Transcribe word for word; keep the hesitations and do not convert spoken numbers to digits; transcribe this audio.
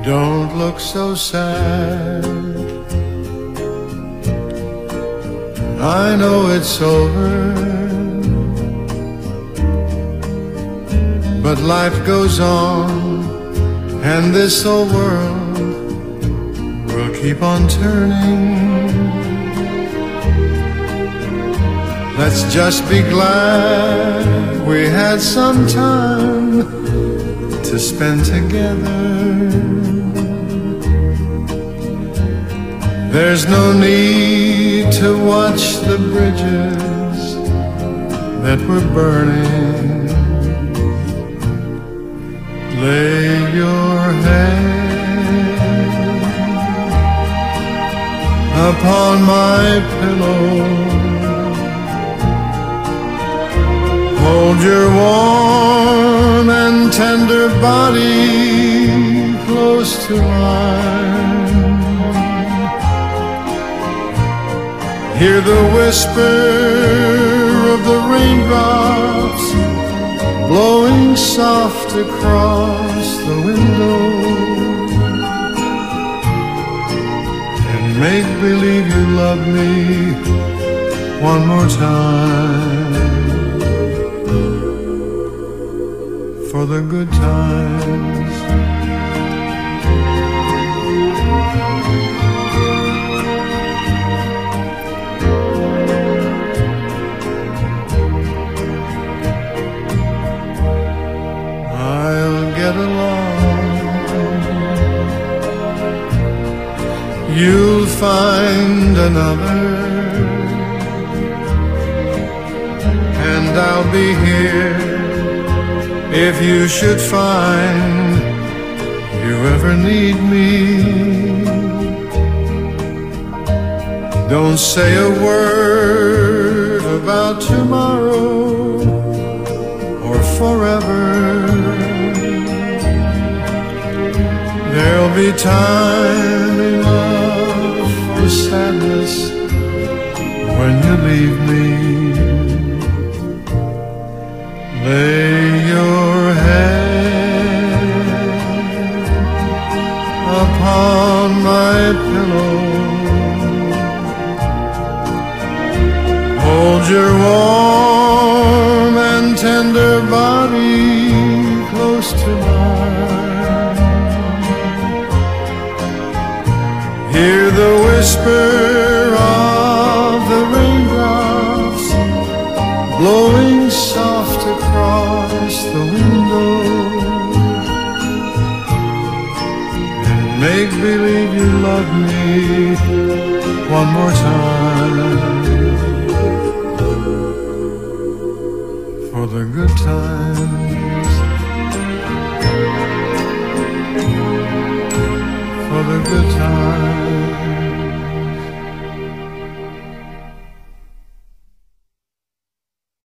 Don't look so sad. I know it's over, but life goes on, and this old world will keep on turning. Let's just be glad we had some time to spend together. There's no need to watch the bridges that were burning. Lay your head upon my pillow, hold your warm and tender body close to mine. Hear the whisper of the raindrops blowing soft across the window, and make believe you love me one more time, for the good times. I'll get along, you'll find another, and I'll be here if you should find you ever need me. Don't say a word about tomorrow or forever. There'll be time enough for sadness when you leave me. Lay your head upon my pillow, hold your warm and tender body close to mine. Hear the whisper of the raindrops blowing soft across the window, and make believe you love me one more time, for the good times, for the good times.